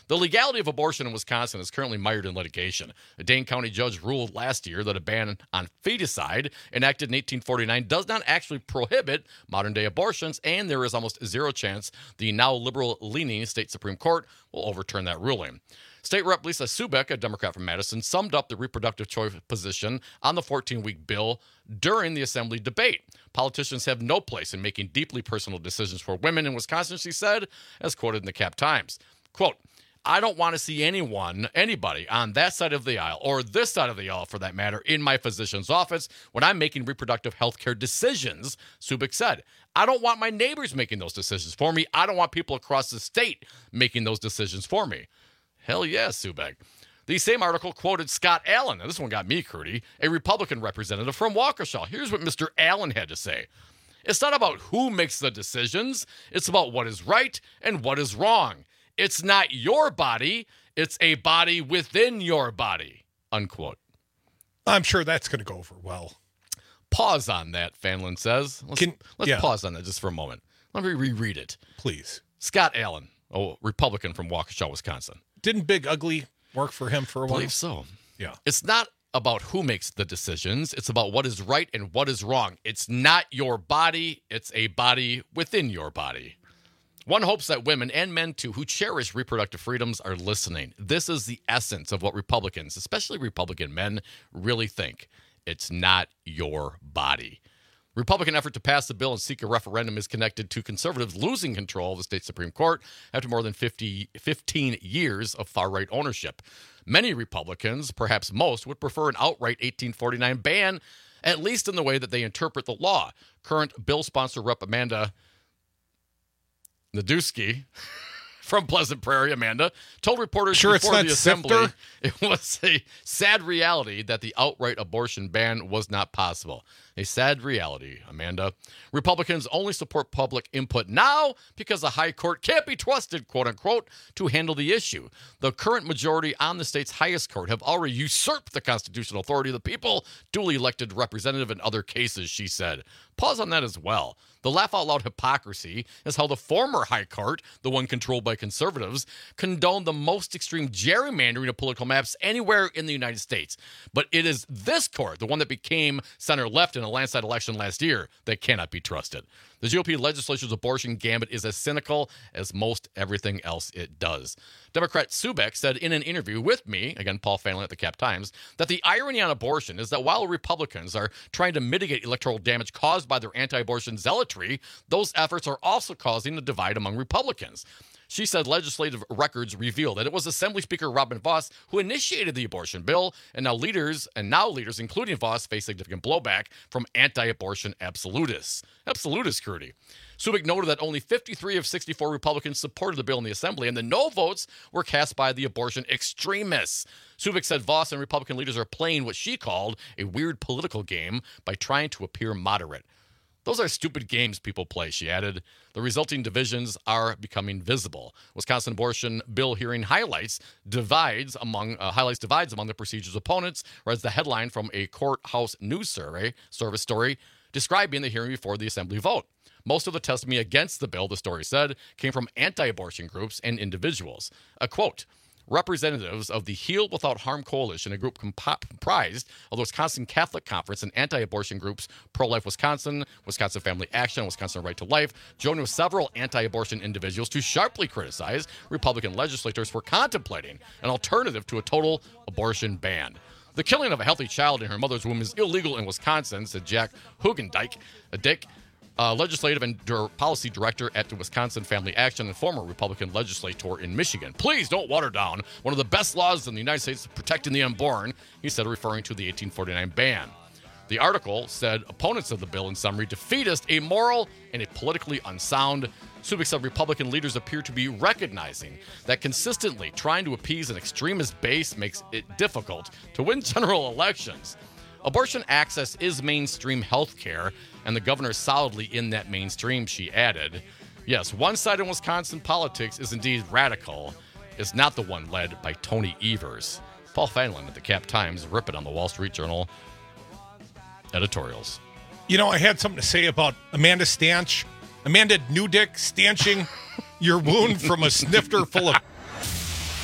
The legality of abortion in Wisconsin is currently mired in litigation. A Dane County judge ruled last year that a ban on feticide, enacted in 1849, does not actually prohibit modern-day abortions, and there is almost zero chance the now liberal-leaning state Supreme Court will overturn that ruling. State Rep. Lisa Subeck, a Democrat from Madison, summed up the reproductive choice position on the 14-week bill during the Assembly debate. Politicians have no place in making deeply personal decisions for women in Wisconsin, she said, as quoted in the Cap Times. Quote, I don't want to see anybody on that side of the aisle, or this side of the aisle for that matter, in my physician's office when I'm making reproductive health care decisions, Subeck said. I don't want my neighbors making those decisions for me. I don't want people across the state making those decisions for me. Hell yeah, Subeck. The same article quoted Scott Allen. Now, this one got me, Crudy, a Republican representative from Waukesha. Here's what Mr. Allen had to say. It's not about who makes the decisions. It's about what is right and what is wrong. It's not your body. It's a body within your body, unquote. I'm sure that's going to go over well. Pause on that, Fanlin says. Let's pause on that just for a moment. Let me reread it. Please. Scott Allen, a Republican from Waukesha, Wisconsin. Didn't Big Ugly work for him for a while? I believe so. Yeah. It's not about who makes the decisions. It's about what is right and what is wrong. It's not your body. It's a body within your body. One hopes that women and men, too, who cherish reproductive freedoms are listening. This is the essence of what Republicans, especially Republican men, really think. It's not your body. Republican effort to pass the bill and seek a referendum is connected to conservatives losing control of the state Supreme Court after more than 15 years of far-right ownership. Many Republicans, perhaps most, would prefer an outright 1849 ban, at least in the way that they interpret the law. Current bill sponsor Rep. Amanda Nadusky from Pleasant Prairie, Amanda, told reporters before the Assembly it was a sad reality that the outright abortion ban was not possible. A sad reality, Amanda. Republicans only support public input now because the high court can't be trusted, quote unquote, to handle the issue. The current majority on the state's highest court have already usurped the constitutional authority of the people, duly elected representative in other cases, she said. Pause on that as well. The laugh-out-loud hypocrisy is how the former high court, the one controlled by conservatives, condoned the most extreme gerrymandering of political maps anywhere in the United States. But it is this court, the one that became center-left in a landslide election last year, that cannot be trusted. The GOP legislature's abortion gambit is as cynical as most everything else it does. Democrat Subeck said in an interview with me, again, Paul Fanlin at the Cap Times, that the irony on abortion is that while Republicans are trying to mitigate electoral damage caused by their anti-abortion zealotry, those efforts are also causing a divide among Republicans. She said legislative records reveal that it was Assembly Speaker Robin Vos who initiated the abortion bill, and now leaders, including Vos, face significant blowback from anti-abortion absolutists. Absolutists, Crudy. Subeck noted that only 53 of 64 Republicans supported the bill in the Assembly, and the no votes were cast by the abortion extremists. Subeck said Vos and Republican leaders are playing what she called a weird political game by trying to appear moderate. Those are stupid games people play, she added. The resulting divisions are becoming visible. Wisconsin abortion bill hearing highlights divides among the procedure's opponents, whereas the headline from a courthouse news service story describing the hearing before the Assembly vote. Most of the testimony against the bill, the story said, came from anti-abortion groups and individuals. A quote, representatives of the Heal Without Harm Coalition, a group comprised of the Wisconsin Catholic Conference and anti-abortion groups Pro-Life Wisconsin, Wisconsin Family Action, Wisconsin Right to Life, joined with several anti-abortion individuals to sharply criticize Republican legislators for contemplating an alternative to a total abortion ban. The killing of a healthy child in her mother's womb is illegal in Wisconsin, said Jack Hugendijk, legislative and policy director at the Wisconsin Family Action and former Republican legislator in Michigan. Please don't water down one of the best laws in the United States protecting the unborn, he said, referring to the 1849 ban. The article said opponents of the bill, in summary, defeatist, amoral, and politically unsound. Subeck said Republican leaders appear to be recognizing that consistently trying to appease an extremist base makes it difficult to win general elections. Abortion access is mainstream health care, and the governor is solidly in that mainstream, she added. Yes, one side in Wisconsin politics is indeed radical. It's not the one led by Tony Evers. Paul Fanlin at the Cap Times, ripping on the Wall Street Journal editorials. You know, I had something to say about Amanda Newdick stanching your wound from a snifter full of...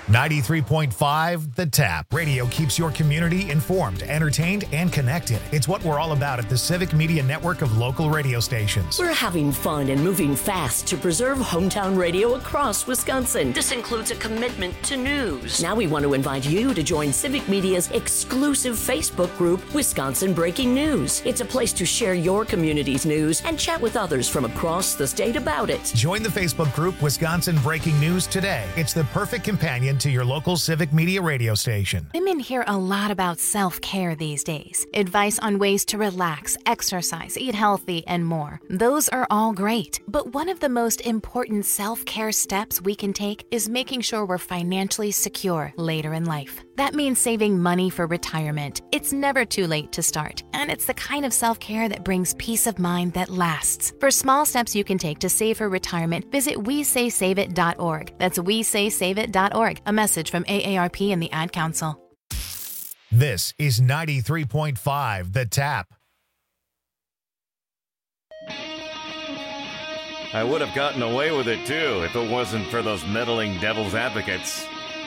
93.5 The Tap. Radio keeps your community informed, entertained, and connected. It's what we're all about at the Civic Media Network of local radio stations. We're having fun and moving fast to preserve hometown radio across Wisconsin. This includes a commitment to news. Now we want to invite you to join Civic Media's exclusive Facebook group, Wisconsin Breaking News. It's a place to share your community's news and chat with others from across the state about it. Join the Facebook group Wisconsin Breaking News today. It's the perfect companion to your local Civic Media radio station. Women hear a lot about self-care these days. Advice on ways to relax, exercise, eat healthy, and more. Those are all great. But one of the most important self-care steps we can take is making sure we're financially secure later in life. That means saving money for retirement. It's never too late to start, and it's the kind of self-care that brings peace of mind that lasts. For small steps you can take to save for retirement, visit WeSaySaveIt.org. That's WeSaySaveIt.org. A message from AARP and the Ad Council. This is 93.5 The Tap. I would have gotten away with it, too, if it wasn't for those meddling devil's advocates.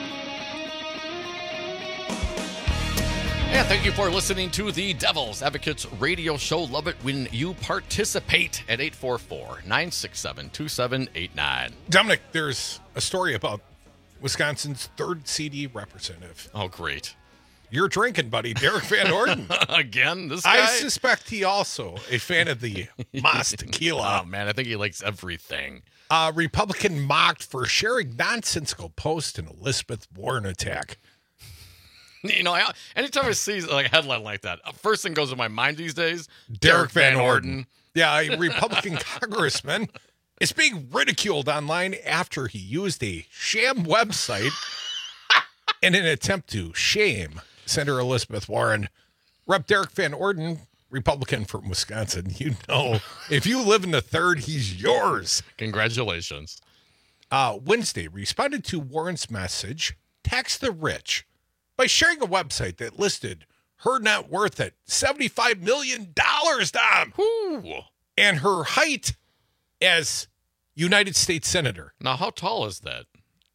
And thank you for listening to the Devil's Advocates radio show. Love it when you participate at 844-967-2789. Dominic, there's a story about Wisconsin's third CD representative. Oh, great. You're drinking, buddy. Derek Van Orden. Again, this guy? I suspect he also a fan of the Mas Tequila. Oh, man, I think he likes everything. Republican mocked for sharing nonsensical post in Elizabeth Warren attack. You know, anytime I see like a headline like that, first thing goes to my mind these days, Derek Van Orden. Yeah, a Republican congressman is being ridiculed online after he used a sham website in an attempt to shame Senator Elizabeth Warren. Rep. Derek Van Orden, Republican from Wisconsin, you know, if you live in the third, he's yours. Congratulations. Wednesday responded to Warren's message, Tax the Rich, by sharing a website that listed her net worth at $75 million, Dom. Ooh. And her height as United States Senator. Now, how tall is that?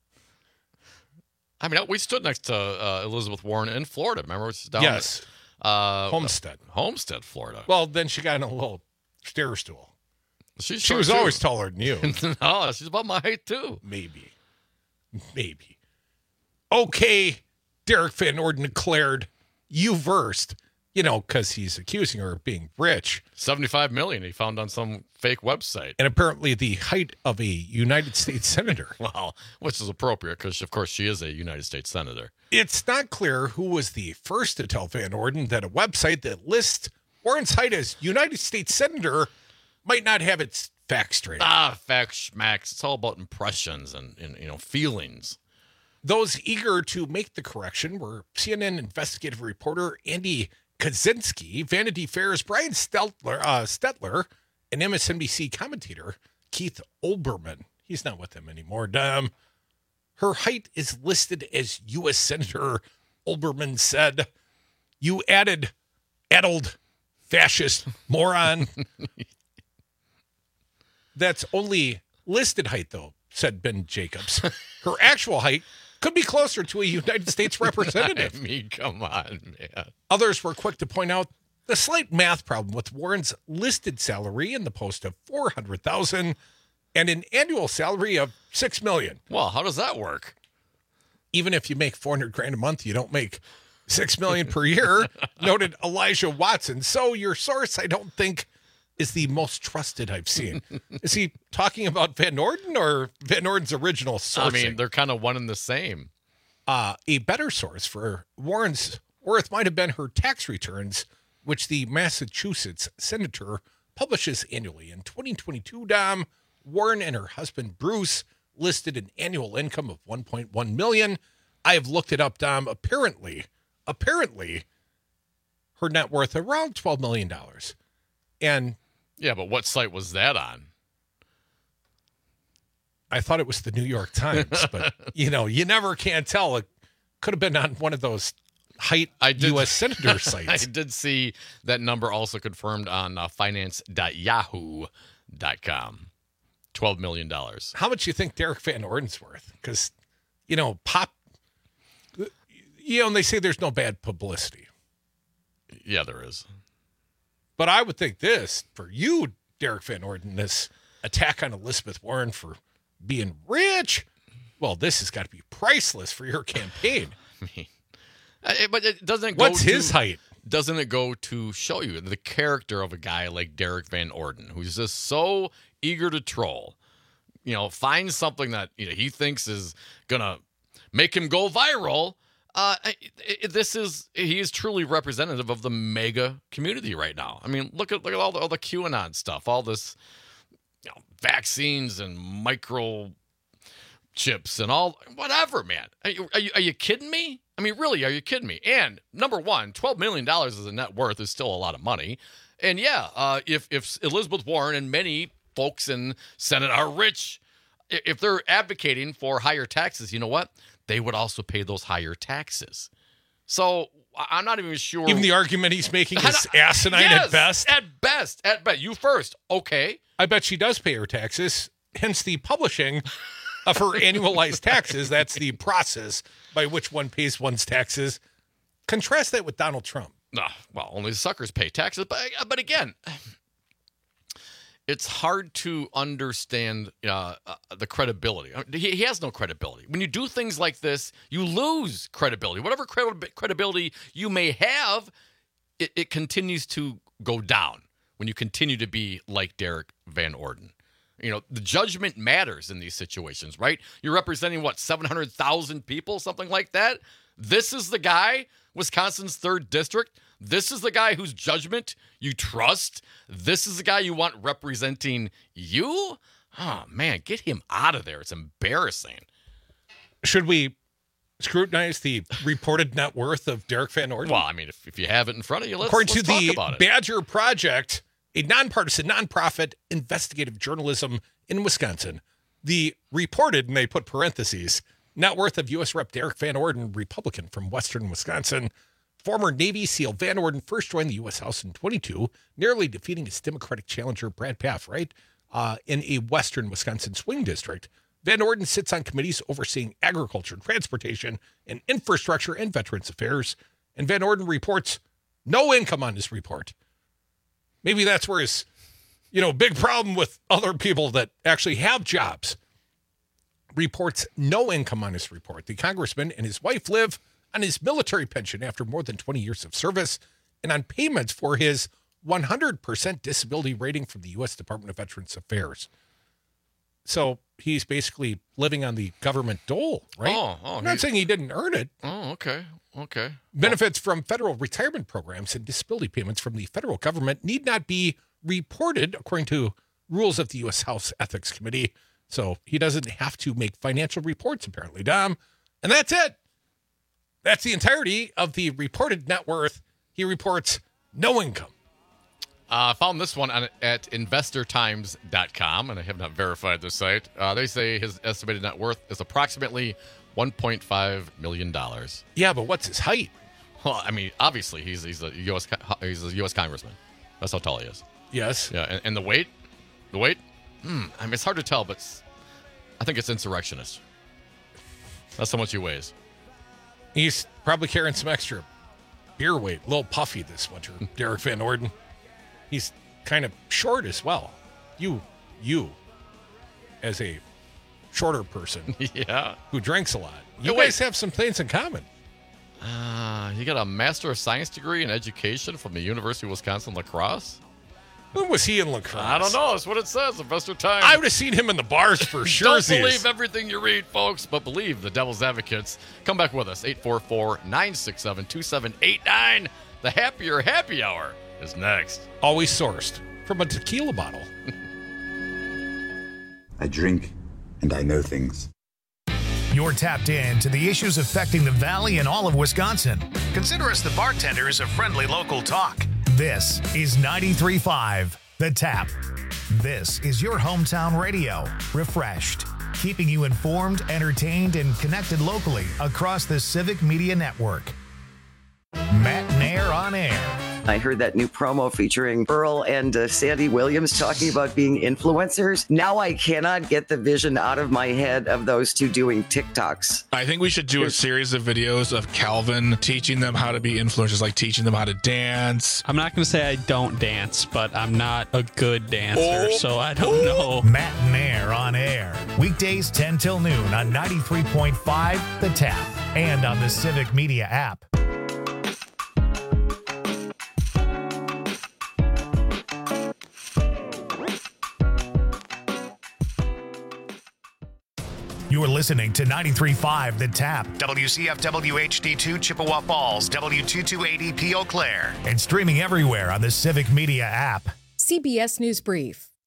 I mean, we stood next to Elizabeth Warren in Florida. Remember? Down yes. Homestead, Florida. Well, then she got in a little stair stool. She was always taller than you. No, she's about my height, too. Maybe. Okay, Derek Van Orden declared, you versed, you know, because he's accusing her of being rich. $75 million he found on some fake website. And apparently the height of a United States senator. Well, which is appropriate because, of course, she is a United States senator. It's not clear who was the first to tell Van Orden that a website that lists Warren's height as United States senator might not have its facts straight. Facts, schmacks. It's all about impressions and feelings. Those eager to make the correction were CNN investigative reporter Andy Kaczynski, Vanity Fair's Brian Stetler, and MSNBC commentator Keith Olbermann. He's not with them anymore. Her height is listed as U.S. Senator, Olbermann said. You addled fascist moron. That's only listed height, though, said Ben Jacobs. Her actual height could be closer to a United States representative. I mean, come on, man. Others were quick to point out the slight math problem with Warren's listed salary in the post of $400,000 and an annual salary of $6 million. Well, how does that work? Even if you make $400,000 a month, you don't make $6 million per year, noted Elijah Watson. So your source, I don't think, is the most trusted I've seen. Is he talking about Van Orden or Van Orden's original source? I mean, they're kind of one and the same. A better source for Warren's worth might have been her tax returns, which the Massachusetts senator publishes annually. In 2022, Dom, Warren and her husband, Bruce, listed an annual income of $1.1 million. I have looked it up, Dom. Apparently, her net worth around $12 million. And yeah, but what site was that on? I thought it was the New York Times, but you never can tell. It could have been on one of those U.S. senator sites. I did see that number also confirmed on finance.yahoo.com. $12 million. How much do you think Derek Van Orden's worth? Because, And they say there's no bad publicity. Yeah, there is. But I would think this, for you, Derek Van Orden, this attack on Elizabeth Warren for being rich, well, this has got to be priceless for your campaign. I mean, but it doesn't go What's his height? Doesn't it go to show you the character of a guy like Derek Van Orden, who's just so eager to troll, find something that he thinks is going to make him go viral. He is truly representative of the mega community right now. I mean, look at all the QAnon stuff, all this, vaccines and microchips and all whatever, man. Are you kidding me? I mean, really, are you kidding me? And number one, $12 million as a net worth is still a lot of money. And yeah, if Elizabeth Warren and many folks in Senate are rich, if they're advocating for higher taxes, you know what? They would also pay those higher taxes. So I'm not even sure. Even the argument he's making is asinine at best? At best. You first. Okay. I bet she does pay her taxes, hence the publishing of her annualized taxes. That's the process by which one pays one's taxes. Contrast that with Donald Trump. Well, only the suckers pay taxes. But again, it's hard to understand the credibility. He has no credibility. When you do things like this, you lose credibility. Whatever credibility you may have, it continues to go down when you continue to be like Derek Van Orden. The judgment matters in these situations, right? You're representing, 700,000 people, something like that? This is the guy, Wisconsin's 3rd district. This is the guy whose judgment you trust. This is the guy you want representing you? Oh, man, get him out of there. It's embarrassing. Should we scrutinize the reported net worth of Derek Van Orden? Well, I mean, if you have it in front of you, let's talk about it. According to the Badger Project, a nonpartisan, nonprofit investigative journalism in Wisconsin, the reported, and they put parentheses, net worth of U.S. Rep. Derek Van Orden, Republican from Western Wisconsin, former Navy SEAL Van Orden first joined the U.S. House in 22, narrowly defeating his Democratic challenger Brad Pfaff, in a Western Wisconsin swing district. Van Orden sits on committees overseeing agriculture, transportation, and infrastructure and veterans affairs. And Van Orden reports no income on his report. Maybe that's where his, big problem with other people that actually have jobs. Reports no income on his report. The congressman and his wife live on his military pension after more than 20 years of service and on payments for his 100% disability rating from the U.S. Department of Veterans Affairs. So he's basically living on the government dole, right? I'm not saying he didn't earn it. Oh, okay. Benefits from federal retirement programs and disability payments from the federal government need not be reported according to rules of the U.S. House Ethics Committee. So he doesn't have to make financial reports, apparently, Dom. And that's it. That's the entirety of the reported net worth. He reports no income. I found this one at investortimes.com, and I have not verified the site. They say his estimated net worth is approximately $1.5 million. Yeah, but what's his height? Well, I mean, obviously he's a U.S. congressman. That's how tall he is. Yes. Yeah, and the weight? I mean, it's hard to tell, but I think it's insurrectionist. That's how much he weighs. He's probably carrying some extra beer weight. A little puffy this winter, Derek Van Orden. He's kind of short as well. You, as a shorter person who drinks a lot. You guys have some things in common. You got a Master of Science degree in education from the University of Wisconsin La Crosse? When was he in La Crosse? I don't know. That's what it says. Investor Times. I would have seen him in the bars for sure. Don't believe everything you read, folks, but believe the Devil's Advocates. Come back with us. 844-967-2789. The Happier Happy Hour is next. Always sourced from a tequila bottle. I drink and I know things. You're tapped in to the issues affecting the Valley and all of Wisconsin. Consider us the bartenders of friendly local talk. This is 93.5 The Tap. This is your hometown radio, refreshed, keeping you informed, entertained, and connected locally across the Civic Media Network. Matt Nair on air. I heard that new promo featuring Earl and Sandy Williams talking about being influencers. Now I cannot get the vision out of my head of those two doing TikToks. I think we should do a series of videos of Calvin teaching them how to be influencers, like teaching them how to dance. I'm not going to say I don't dance, but I'm not a good dancer, so I don't know. Matt and Air on air. Weekdays 10 till noon on 93.5 The Tap and on the Civic Media app. You are listening to 93.5 The Tap, WCFW HD2 Chippewa Falls, W2280P Eau Claire, and streaming everywhere on the Civic Media app. CBS News Brief.